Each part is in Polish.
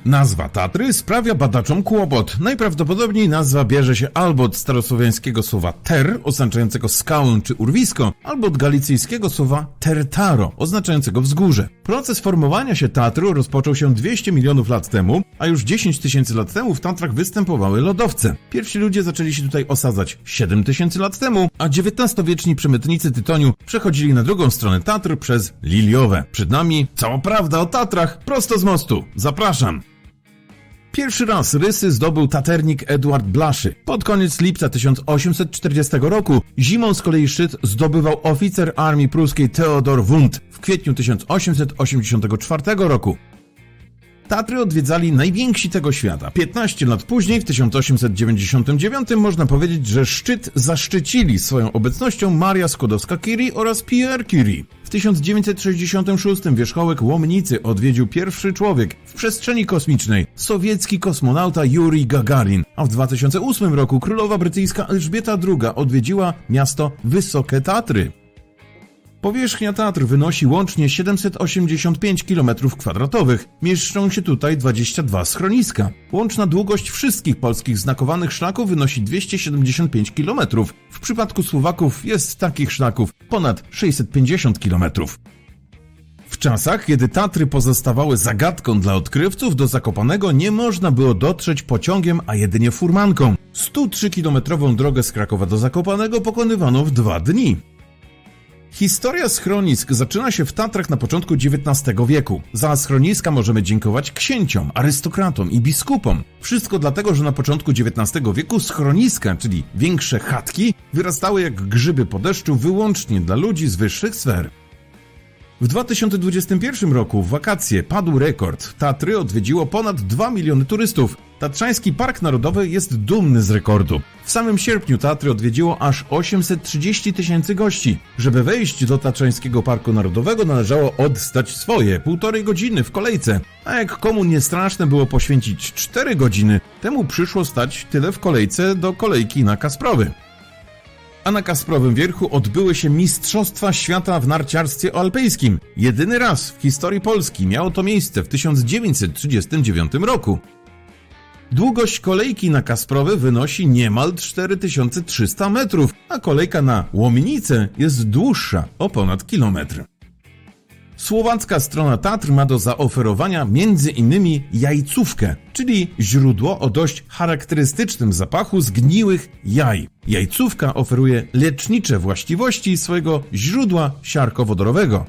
Nazwa Tatry sprawia badaczom kłopot. Najprawdopodobniej nazwa bierze się albo od starosłowiańskiego słowa ter, oznaczającego skałę czy urwisko, albo od galicyjskiego słowa tertaro, oznaczającego wzgórze. Proces formowania się Tatry rozpoczął się 200 milionów lat temu, a już 10 tysięcy lat temu w Tatrach występowały lodowce. Pierwsi ludzie zaczęli się tutaj osadzać 7 tysięcy lat temu, a XIX-wieczni przemytnicy tytoniu przechodzili na drugą stronę Tatr przez Liliowe. Przed nami cała prawda o Tatrach prosto z mostu. Zapraszam! Pierwszy raz rysy zdobył taternik Eduard Blaszy. Pod koniec lipca 1840 roku zimą z kolei szczyt zdobywał oficer armii pruskiej Theodor Wundt w kwietniu 1884 roku. Tatry odwiedzali najwięksi tego świata. 15 lat później, w 1899, można powiedzieć, że szczyt zaszczycili swoją obecnością Maria Skłodowska-Curie oraz Pierre Curie. W 1966 wierzchołek Łomnicy odwiedził pierwszy człowiek w przestrzeni kosmicznej, sowiecki kosmonauta Jurij Gagarin, a w 2008 roku królowa brytyjska Elżbieta II odwiedziła miasto Wysokie Tatry. Powierzchnia Tatr wynosi łącznie 785 km². Mieszczą się tutaj 22 schroniska. Łączna długość wszystkich polskich znakowanych szlaków wynosi 275 km. W przypadku Słowaków jest takich szlaków ponad 650 km. W czasach, kiedy Tatry pozostawały zagadką dla odkrywców, do Zakopanego nie można było dotrzeć pociągiem, a jedynie furmanką. 103-kilometrową drogę z Krakowa do Zakopanego pokonywano w 2 dni. Historia schronisk zaczyna się w Tatrach na początku XIX wieku. Za schroniska możemy dziękować księciom, arystokratom i biskupom. Wszystko dlatego, że na początku XIX wieku schroniska, czyli większe chatki, wyrastały jak grzyby po deszczu wyłącznie dla ludzi z wyższych sfer. W 2021 roku w wakacje padł rekord. Tatry odwiedziło ponad 2 miliony turystów. Tatrzański Park Narodowy jest dumny z rekordu. W samym sierpniu Tatry odwiedziło aż 830 tysięcy gości. Żeby wejść do Tatrzańskiego Parku Narodowego należało oddać swoje 1,5 godziny w kolejce. A jak komu nie straszne było poświęcić 4 godziny, temu przyszło stać tyle w kolejce do kolejki na Kasprowy. A na Kasprowym Wierchu odbyły się Mistrzostwa Świata w narciarstwie alpejskim. Jedyny raz w historii Polski miało to miejsce w 1939 roku. Długość kolejki na Kasprowy wynosi niemal 4300 metrów, a kolejka na Łomnicę jest dłuższa o ponad kilometr. Słowacka strona Tatr ma do zaoferowania m.in. jajcówkę, czyli źródło o dość charakterystycznym zapachu zgniłych jaj. Jajcówka oferuje lecznicze właściwości swojego źródła siarkowodorowego.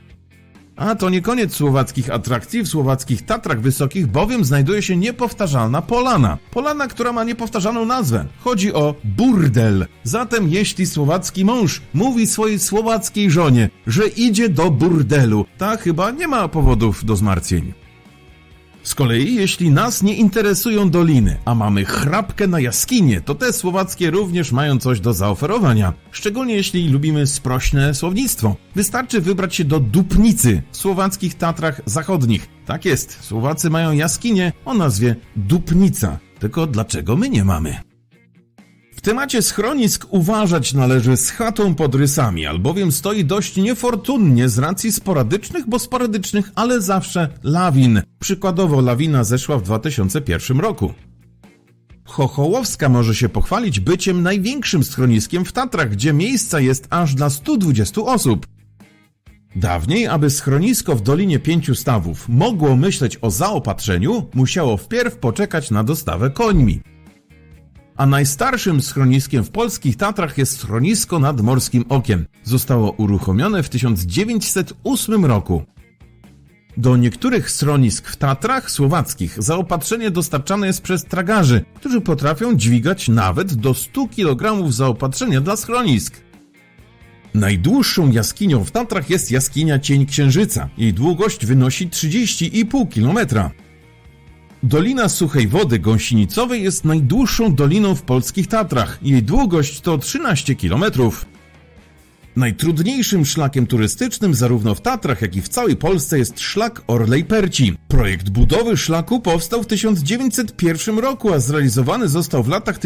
A to nie koniec słowackich atrakcji. W słowackich Tatrach Wysokich bowiem znajduje się niepowtarzalna polana. Polana, która ma niepowtarzalną nazwę. Chodzi o burdel. Zatem jeśli słowacki mąż mówi swojej słowackiej żonie, że idzie do burdelu, ta chyba nie ma powodów do zmartwień. Z kolei jeśli nas nie interesują doliny, a mamy chrapkę na jaskinie, to te słowackie również mają coś do zaoferowania. Szczególnie jeśli lubimy sprośne słownictwo. Wystarczy wybrać się do Dupnicy w słowackich Tatrach Zachodnich. Tak jest, Słowacy mają jaskinię o nazwie Dupnica. Tylko dlaczego my nie mamy? W temacie schronisk uważać należy z chatą pod rysami, albowiem stoi dość niefortunnie z racji sporadycznych, ale zawsze lawin. Przykładowo lawina zeszła w 2001 roku. Chochołowska może się pochwalić byciem największym schroniskiem w Tatrach, gdzie miejsca jest aż dla 120 osób. Dawniej, aby schronisko w Dolinie Pięciu Stawów mogło myśleć o zaopatrzeniu, musiało wpierw poczekać na dostawę końmi. A najstarszym schroniskiem w polskich Tatrach jest schronisko nad Morskim Okiem. Zostało uruchomione w 1908 roku. Do niektórych schronisk w Tatrach słowackich zaopatrzenie dostarczane jest przez tragarzy, którzy potrafią dźwigać nawet do 100 kg zaopatrzenia dla schronisk. Najdłuższą jaskinią w Tatrach jest jaskinia Cień Księżyca. Jej długość wynosi 30,5 km. Dolina Suchej Wody Gąsienicowej jest najdłuższą doliną w polskich Tatrach. Jej długość to 13 km. Najtrudniejszym szlakiem turystycznym zarówno w Tatrach, jak i w całej Polsce jest szlak Orlej-Perci. Projekt budowy szlaku powstał w 1901 roku, a zrealizowany został w latach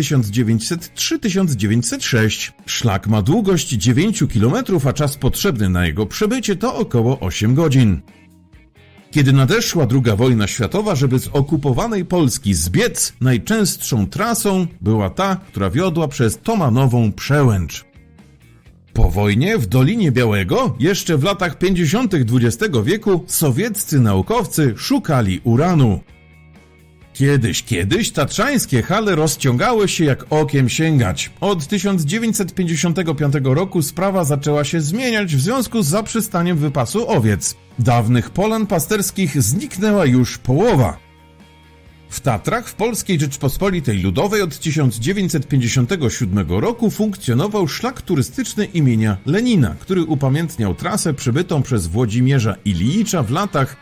1903-1906. Szlak ma długość 9 km, a czas potrzebny na jego przebycie to około 8 godzin. Kiedy nadeszła II wojna światowa, żeby z okupowanej Polski zbiec, najczęstszą trasą była ta, która wiodła przez Tomanową Przełęcz. Po wojnie w Dolinie Białego, jeszcze w latach 50. XX wieku, sowieccy naukowcy szukali uranu. Kiedyś tatrzańskie hale rozciągały się jak okiem sięgać. Od 1955 roku sprawa zaczęła się zmieniać w związku z zaprzestaniem wypasu owiec. Dawnych polan pasterskich zniknęła już połowa. W Tatrach w Polskiej Rzeczpospolitej Ludowej od 1957 roku funkcjonował szlak turystyczny imienia Lenina, który upamiętniał trasę przebytą przez Włodzimierza Ilijicza w latach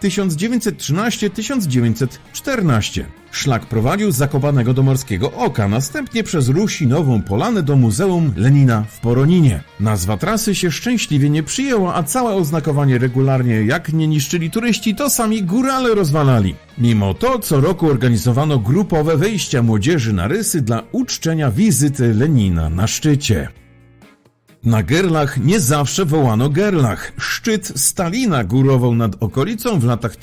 1913-1914. Szlak prowadził z Zakopanego do Morskiego Oka, następnie przez Rusinową Polanę do Muzeum Lenina w Poroninie. Nazwa trasy się szczęśliwie nie przyjęła, a całe oznakowanie regularnie, jak nie niszczyli turyści, to sami górale rozwalali. Mimo to co roku organizowano grupowe wejścia młodzieży na rysy dla uczczenia wizyty Lenina na szczycie. Na Gerlach nie zawsze wołano Gerlach. Szczyt Stalina górował nad okolicą w latach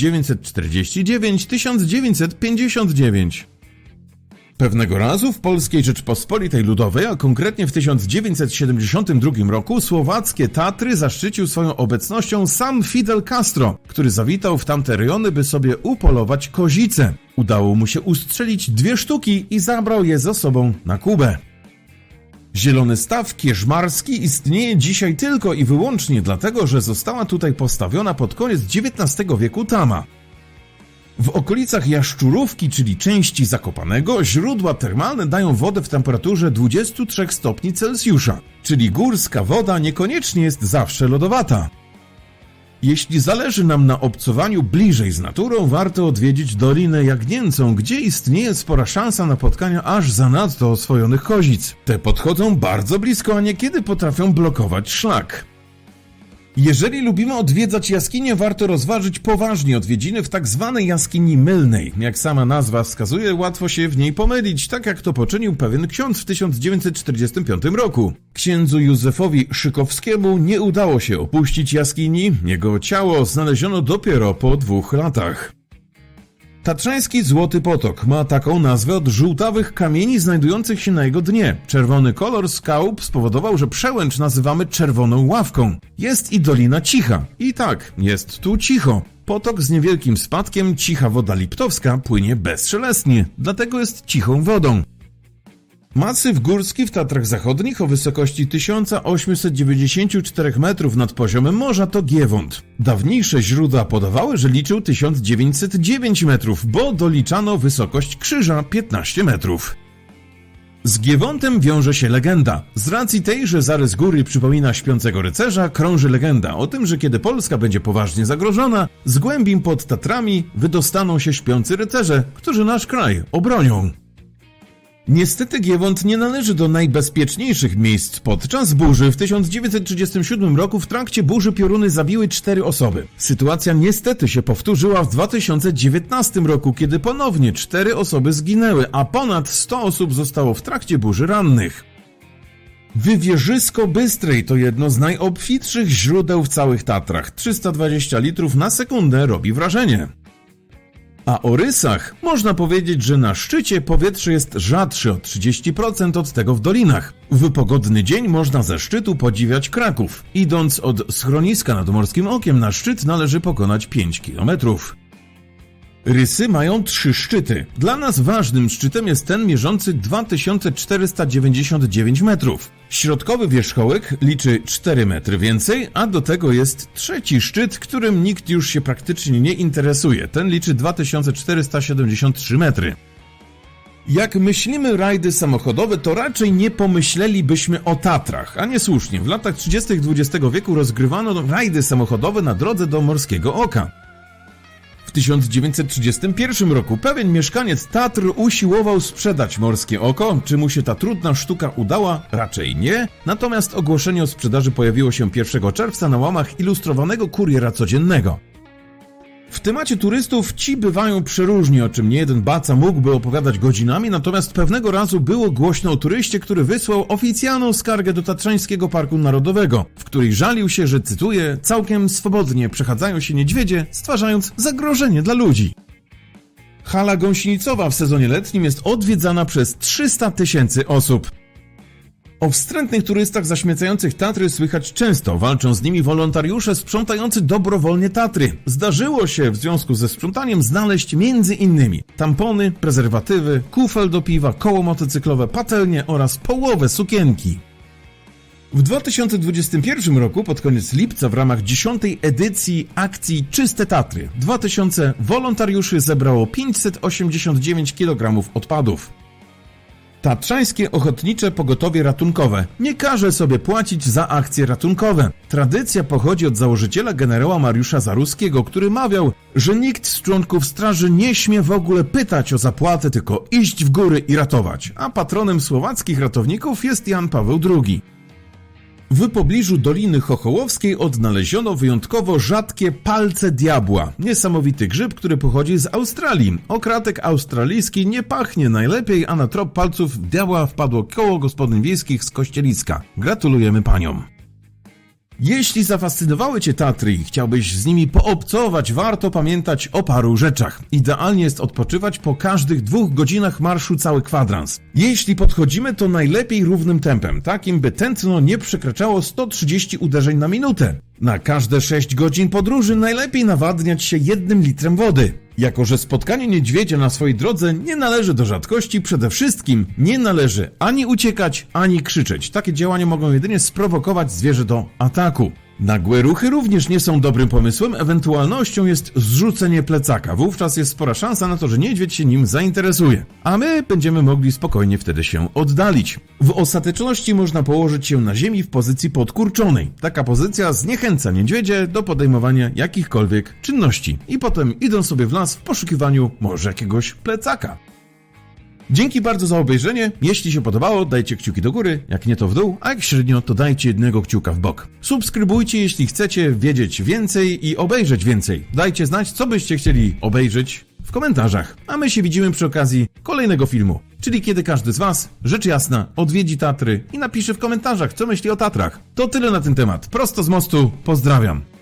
1949-1959. Pewnego razu w Polskiej Rzeczpospolitej Ludowej, a konkretnie w 1972 roku, słowackie Tatry zaszczycił swoją obecnością sam Fidel Castro, który zawitał w tamte rejony, by sobie upolować kozice. Udało mu się ustrzelić 2 sztuki i zabrał je ze sobą na Kubę. Zielony Staw Kierzmarski istnieje dzisiaj tylko i wyłącznie dlatego, że została tutaj postawiona pod koniec XIX wieku tama. W okolicach Jaszczurówki, czyli części Zakopanego, źródła termalne dają wodę w temperaturze 23 stopni Celsjusza, czyli górska woda niekoniecznie jest zawsze lodowata. Jeśli zależy nam na obcowaniu bliżej z naturą, warto odwiedzić Dolinę Jagnięcą, gdzie istnieje spora szansa na spotkania aż zanadto oswojonych kozic. Te podchodzą bardzo blisko, a niekiedy potrafią blokować szlak. Jeżeli lubimy odwiedzać jaskinie, warto rozważyć poważnie odwiedziny w tak zwanej jaskini mylnej. Jak sama nazwa wskazuje, łatwo się w niej pomylić, tak jak to poczynił pewien ksiądz w 1945 roku. Księdzu Józefowi Szykowskiemu nie udało się opuścić jaskini, jego ciało znaleziono dopiero po 2 latach. Tatrzański Złoty Potok ma taką nazwę od żółtawych kamieni znajdujących się na jego dnie. Czerwony kolor skał spowodował, że przełęcz nazywamy Czerwoną Ławką. Jest i Dolina Cicha. I tak, jest tu cicho. Potok z niewielkim spadkiem, cicha woda liptowska, płynie bezszelestnie, dlatego jest cichą wodą. Masyw górski w Tatrach Zachodnich o wysokości 1894 metrów nad poziomem morza to Giewont. Dawniejsze źródła podawały, że liczył 1909 metrów, bo doliczano wysokość krzyża 15 metrów. Z Giewontem wiąże się legenda. Z racji tej, że zarys góry przypomina śpiącego rycerza, krąży legenda o tym, że kiedy Polska będzie poważnie zagrożona, z głębin pod Tatrami wydostaną się śpiący rycerze, którzy nasz kraj obronią. Niestety Giewont nie należy do najbezpieczniejszych miejsc. Podczas burzy w 1937 roku w trakcie burzy pioruny zabiły 4 osoby. Sytuacja niestety się powtórzyła w 2019 roku, kiedy ponownie 4 osoby zginęły, a ponad 100 osób zostało w trakcie burzy rannych. Wywierzysko Bystrej to jedno z najobfitszych źródeł w całych Tatrach. 320 litrów na sekundę robi wrażenie. A o rysach można powiedzieć, że na szczycie powietrze jest rzadsze o 30% od tego w dolinach. W pogodny dzień można ze szczytu podziwiać Kraków. Idąc od schroniska nad Morskim Okiem na szczyt należy pokonać 5 kilometrów. Rysy mają 3 szczyty. Dla nas ważnym szczytem jest ten mierzący 2499 metrów. Środkowy wierzchołek liczy 4 metry więcej, a do tego jest trzeci szczyt, którym nikt już się praktycznie nie interesuje. Ten liczy 2473 metry. Jak myślimy rajdy samochodowe, to raczej nie pomyślelibyśmy o Tatrach, a nie słusznie. W latach 30. XX wieku rozgrywano rajdy samochodowe na drodze do Morskiego Oka. W 1931 roku pewien mieszkaniec Tatr usiłował sprzedać Morskie Oko. Czy mu się ta trudna sztuka udała? Raczej nie. Natomiast ogłoszenie o sprzedaży pojawiło się 1 czerwca na łamach ilustrowanego Kuriera Codziennego. W temacie turystów ci bywają przeróżni, o czym niejeden baca mógłby opowiadać godzinami, natomiast pewnego razu było głośno o turyście, który wysłał oficjalną skargę do Tatrzańskiego Parku Narodowego, w której żalił się, że, cytuję, całkiem swobodnie przechadzają się niedźwiedzie, stwarzając zagrożenie dla ludzi. Hala gąsienicowa w sezonie letnim jest odwiedzana przez 300 000 osób. O wstrętnych turystach zaśmiecających Tatry słychać często, walczą z nimi wolontariusze sprzątający dobrowolnie Tatry. Zdarzyło się w związku ze sprzątaniem znaleźć m.in. tampony, prezerwatywy, kufel do piwa, koło motocyklowe, patelnie oraz połowę sukienki. W 2021 roku, pod koniec lipca, w ramach 10. edycji akcji Czyste Tatry, 2000 wolontariuszy zebrało 589 kg odpadów. Tatrzańskie Ochotnicze Pogotowie Ratunkowe nie każe sobie płacić za akcje ratunkowe. Tradycja pochodzi od założyciela generała Mariusza Zaruskiego, który mawiał, że nikt z członków straży nie śmie w ogóle pytać o zapłatę, tylko iść w góry i ratować, a patronem słowackich ratowników jest Jan Paweł II. W pobliżu Doliny Chochołowskiej odnaleziono wyjątkowo rzadkie palce diabła. Niesamowity grzyb, który pochodzi z Australii. Okratek australijski nie pachnie najlepiej, a na trop palców diabła wpadło koło gospodyń wiejskich z Kościeliska. Gratulujemy paniom. Jeśli zafascynowały cię Tatry i chciałbyś z nimi poobcować, warto pamiętać o paru rzeczach. Idealnie jest odpoczywać po każdych 2 godzinach marszu cały kwadrans. Jeśli podchodzimy, to najlepiej równym tempem, takim by tętno nie przekraczało 130 uderzeń na minutę. Na każde 6 godzin podróży najlepiej nawadniać się 1 litrem wody. Jako że spotkanie niedźwiedzia na swojej drodze nie należy do rzadkości, przede wszystkim nie należy ani uciekać, ani krzyczeć. Takie działania mogą jedynie sprowokować zwierzę do ataku. Nagłe ruchy również nie są dobrym pomysłem, ewentualnością jest zrzucenie plecaka. Wówczas jest spora szansa na to, że niedźwiedź się nim zainteresuje, a my będziemy mogli spokojnie wtedy się oddalić. W ostateczności można położyć się na ziemi w pozycji podkurczonej. Taka pozycja zniechęca niedźwiedzie do podejmowania jakichkolwiek czynności i potem idą sobie w las w poszukiwaniu może jakiegoś plecaka. Dzięki bardzo za obejrzenie. Jeśli się podobało, dajcie kciuki do góry, jak nie to w dół, a jak średnio, to dajcie jednego kciuka w bok. Subskrybujcie, jeśli chcecie wiedzieć więcej i obejrzeć więcej. Dajcie znać, co byście chcieli obejrzeć w komentarzach. A my się widzimy przy okazji kolejnego filmu, czyli kiedy każdy z was, rzecz jasna, odwiedzi Tatry i napisze w komentarzach, co myśli o Tatrach. To tyle na ten temat. Prosto z mostu, pozdrawiam.